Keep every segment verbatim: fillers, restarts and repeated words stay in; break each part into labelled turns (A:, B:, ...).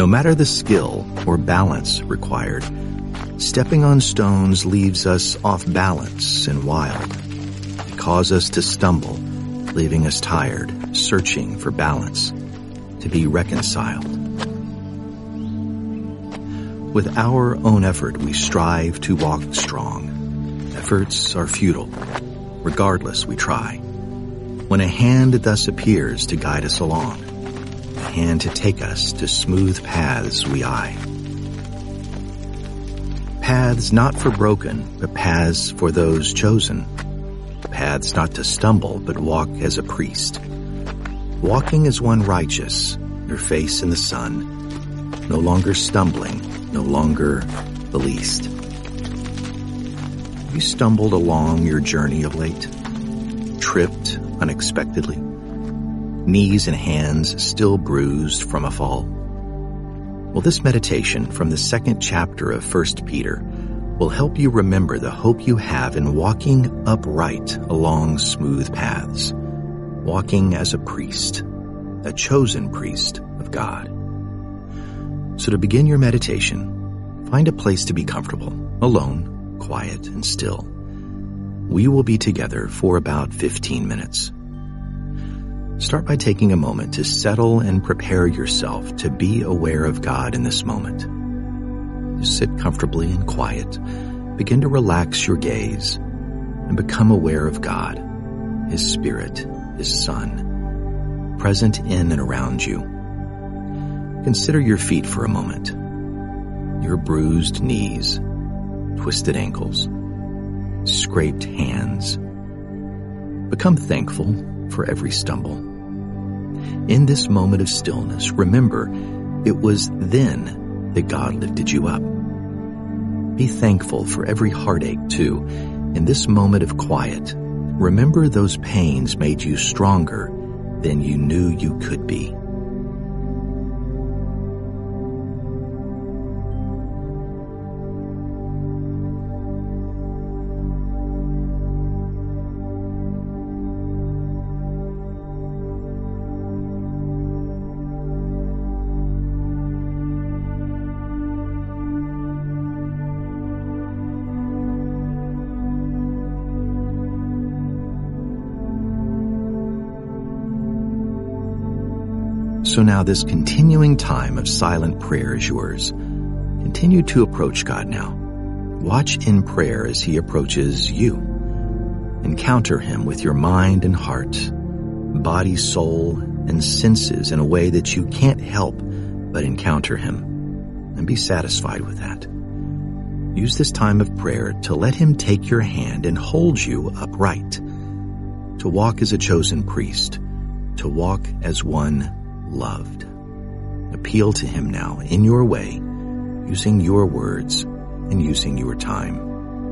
A: no matter the skill or balance required, stepping on stones leaves us off balance and wild. It causes us to stumble, leaving us tired, searching for balance, to be reconciled. With our own effort, we strive to walk strong. Efforts are futile. Regardless, we try. When a hand thus appears to guide us along, a hand to take us to smooth paths we eye. Paths not for broken, but paths for those chosen. Paths not to stumble, but walk as a priest. Walking as one righteous, your face in the sun, no longer stumbling, no longer the least. Have you stumbled along your journey of late? Tripped unexpectedly? Knees and hands still bruised from a fall? Well, this meditation from the second chapter of First Peter will help you remember the hope you have in walking upright along smooth paths, walking as a priest, a chosen priest of God. So to begin your meditation, find a place to be comfortable, alone, quiet and still. We will be together for about fifteen minutes. Start by taking a moment to settle and prepare yourself to be aware of God in this moment. Just sit comfortably and quiet. Begin to relax your gaze and become aware of God, His Spirit, His Son, present in and around you. Consider your feet for a moment, your bruised knees, twisted ankles, scraped hands. Become thankful for every stumble. In this moment of stillness, remember it was then that God lifted you up. Be thankful for every heartache, too. In this moment of quiet, remember those pains made you stronger than you knew you could be. So now this continuing time of silent prayer is yours. Continue to approach God now. Watch in prayer as He approaches you. Encounter Him with your mind and heart, body, soul, and senses in a way that you can't help but encounter Him, and be satisfied with that. Use this time of prayer to let Him take your hand and hold you upright, to walk as a chosen priest, to walk as one loved. Appeal to Him now in your way, using your words and using your time.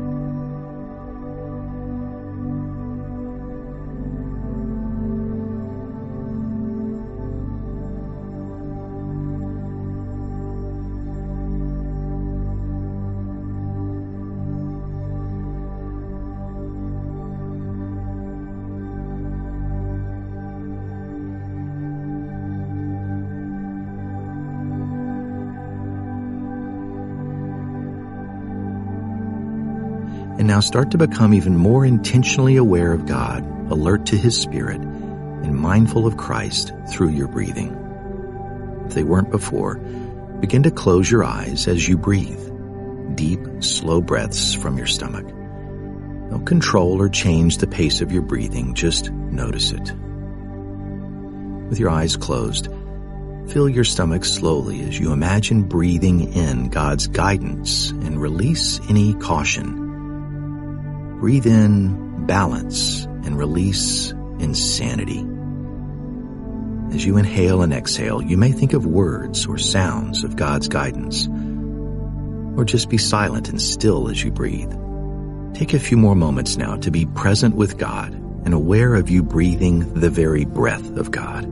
A: And now start to become even more intentionally aware of God, alert to His Spirit, and mindful of Christ through your breathing. If they weren't before, begin to close your eyes as you breathe. Deep, slow breaths from your stomach. Don't control or change the pace of your breathing, just notice it. With your eyes closed, fill your stomach slowly as you imagine breathing in God's guidance and release any caution. Breathe in balance and release insanity. As you inhale and exhale, you may think of words or sounds of God's guidance, or just be silent and still as you breathe. Take a few more moments now to be present with God and aware of you breathing the very breath of God.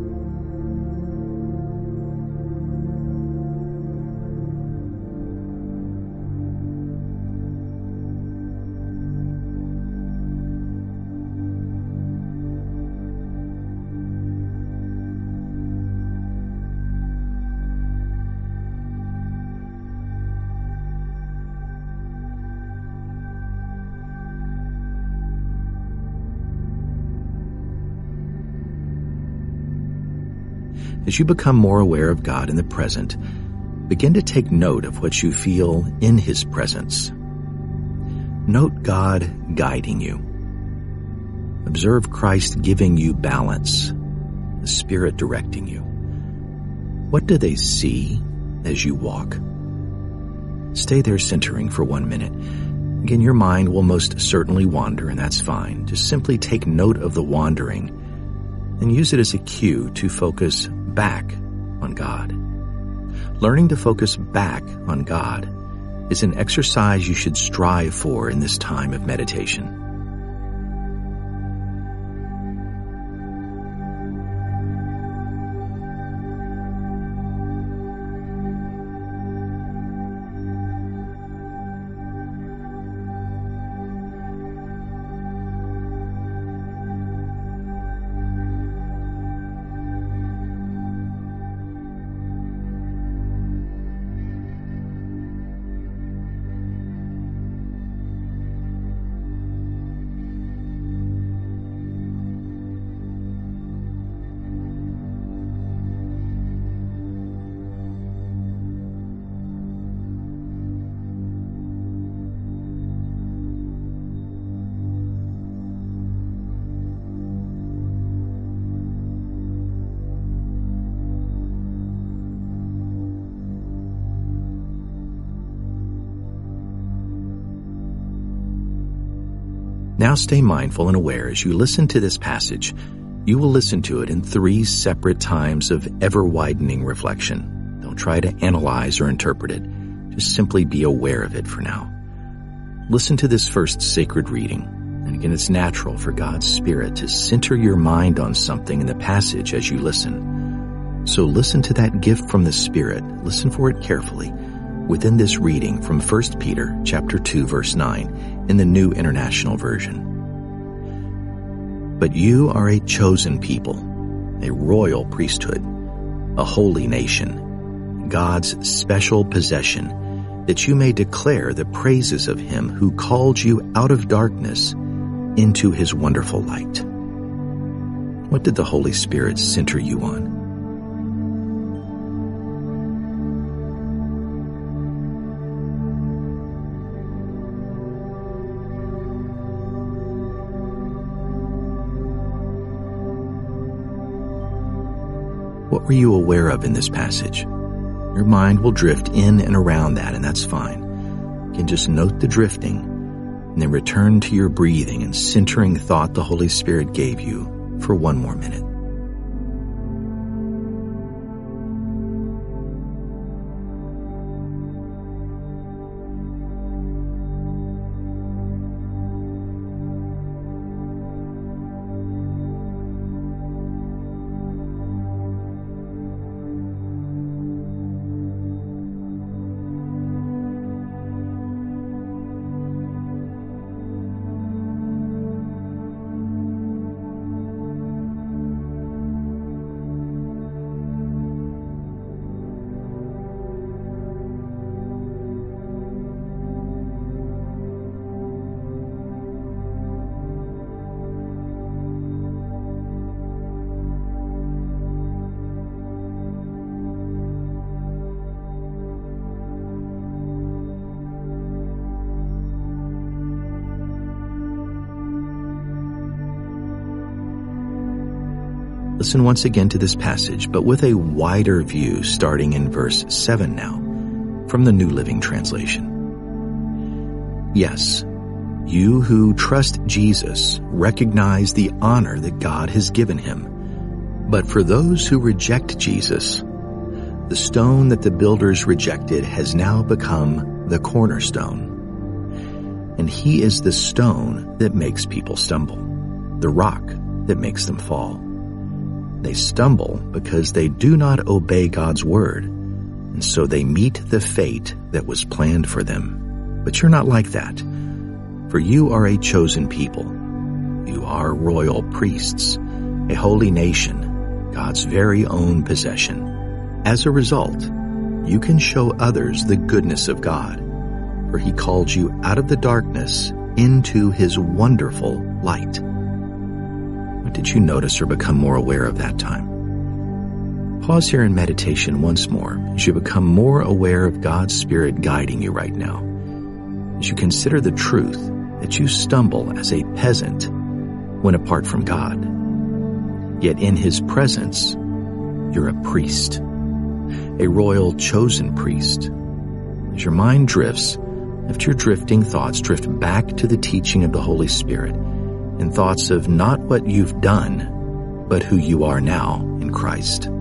A: As you become more aware of God in the present, begin to take note of what you feel in His presence. Note God guiding you. Observe Christ giving you balance, the Spirit directing you. What do they see as you walk? Stay there centering for one minute. Again, your mind will most certainly wander, and that's fine. Just simply take note of the wandering and use it as a cue to focus back on God. Learning to focus back on God is an exercise you should strive for in this time of meditation. Now stay mindful and aware as you listen to this passage. You will listen to it in three separate times of ever-widening reflection. Don't try to analyze or interpret it. Just simply be aware of it for now. Listen to this first sacred reading. And again, it's natural for God's Spirit to center your mind on something in the passage as you listen. So listen to that gift from the Spirit. Listen for it carefully within this reading from First Peter chapter two, verse nine, in the New International Version. But you are a chosen people, a royal priesthood, a holy nation, God's special possession, that you may declare the praises of Him who called you out of darkness into His wonderful light. What did the Holy Spirit center you on? What were you aware of in this passage? Your mind will drift in and around that, and that's fine. You can just note the drifting, and then return to your breathing and centering thought the Holy Spirit gave you for one more minute. Listen once again to this passage, but with a wider view starting in verse seven now, from the New Living Translation. Yes, you who trust Jesus recognize the honor that God has given Him. But for those who reject Jesus, the stone that the builders rejected has now become the cornerstone. And He is the stone that makes people stumble, the rock that makes them fall. They stumble because they do not obey God's word, and so they meet the fate that was planned for them. But you're not like that, for you are a chosen people. You are royal priests, a holy nation, God's very own possession. As a result, you can show others the goodness of God, for He called you out of the darkness into His wonderful light. What did you notice or become more aware of that time? Pause here in meditation once more as you become more aware of God's Spirit guiding you right now, as you consider the truth that you stumble as a peasant when apart from God. Yet in His presence, you're a priest, a royal chosen priest. As your mind drifts, let your drifting thoughts drift back to the teaching of the Holy Spirit and thoughts of not what you've done, but who you are now in Christ.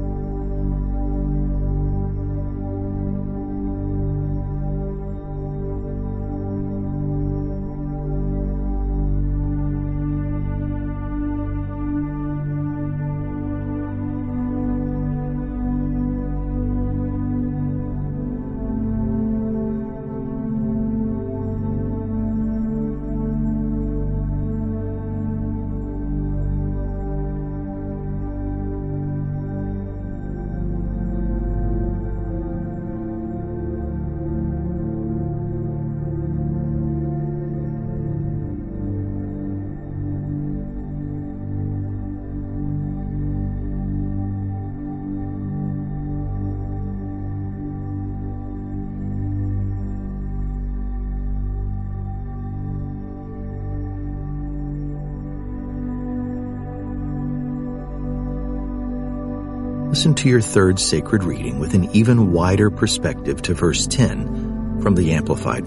A: Listen to your third sacred reading with an even wider perspective to verse ten from the Amplified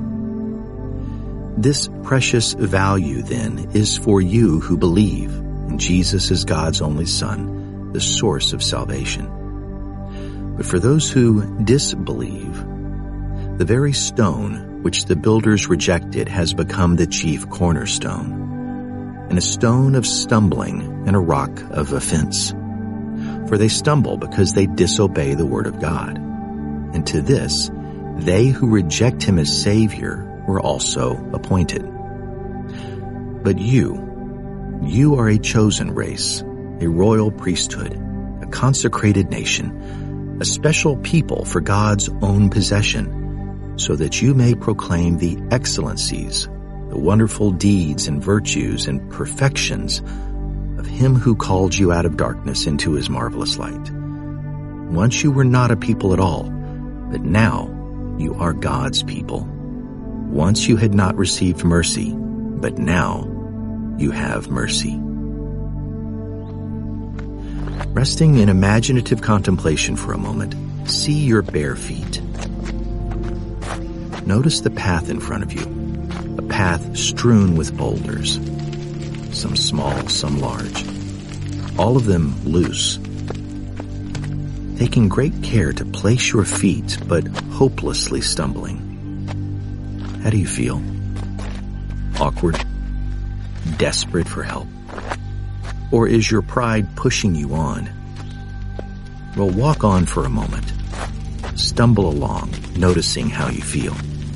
A: Version. This precious value, then, is for you who believe in Jesus as God's only Son, the source of salvation. But for those who disbelieve, the very stone which the builders rejected has become the chief cornerstone, and a stone of stumbling and a rock of offense. For they stumble because they disobey the word of God. And to this, they who reject Him as Savior were also appointed. But you, you are a chosen race, a royal priesthood, a consecrated nation, a special people for God's own possession, so that you may proclaim the excellencies, the wonderful deeds and virtues and perfections of Him who called you out of darkness into His marvelous light. Once you were not a people at all, but now you are God's people. Once you had not received mercy, but now you have mercy. Resting in imaginative contemplation for a moment, see your bare feet. Notice the path in front of you, a path strewn with boulders. Some small, some large, all of them loose. Taking great care to place your feet, but hopelessly stumbling. How do you feel? Awkward? Desperate for help? Or is your pride pushing you on? Well, walk on for a moment. Stumble along, noticing how you feel.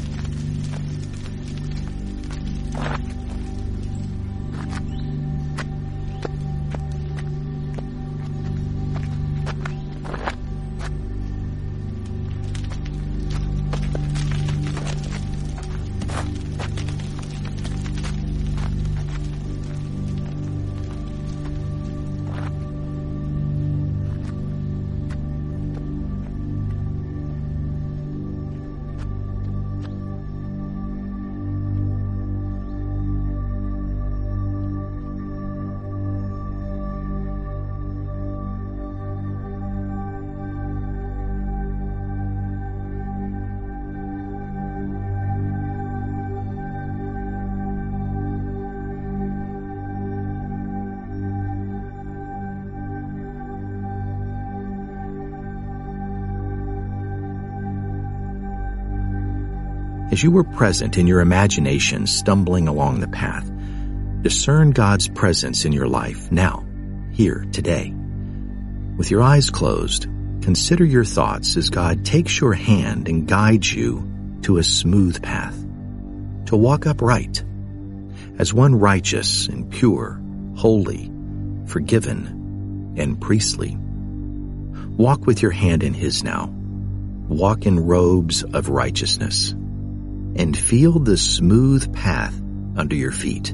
A: As you were present in your imagination stumbling along the path, discern God's presence in your life now, here, today. With your eyes closed, consider your thoughts as God takes your hand and guides you to a smooth path, to walk upright, as one righteous and pure, holy, forgiven, and priestly. Walk with your hand in His now. Walk in robes of righteousness, and feel the smooth path under your feet.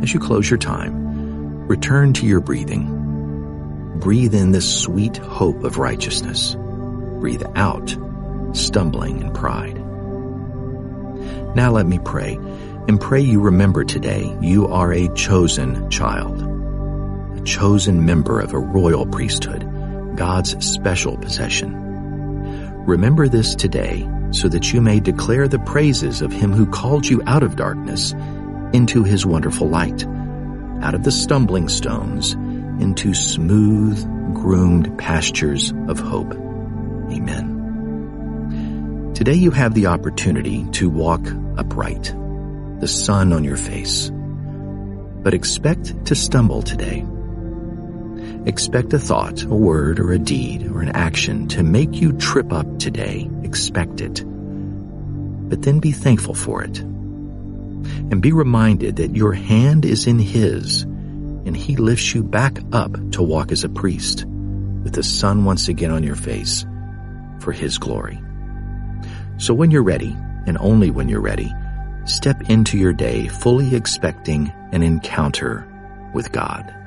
A: as you close your time, return to your breathing. Breathe in this sweet hope of righteousness. Breathe out stumbling and pride. Now let me pray, and pray you remember today you are a chosen child, a chosen member of a royal priesthood, God's special possession. Remember this today so that you may declare the praises of him who called you out of darkness into his wonderful light, out of the stumbling stones into smooth, groomed pastures of hope. Amen. Today you have the opportunity to walk upright, the sun on your face. But expect to stumble today. Expect a thought, a word, or a deed, or an action to make you trip up today. Expect it. But then be thankful for it. And be reminded that your hand is in his, and he lifts you back up to walk as a priest, with the sun once again on your face, for his glory. So when you're ready, and only when you're ready, step into your day fully expecting an encounter with God.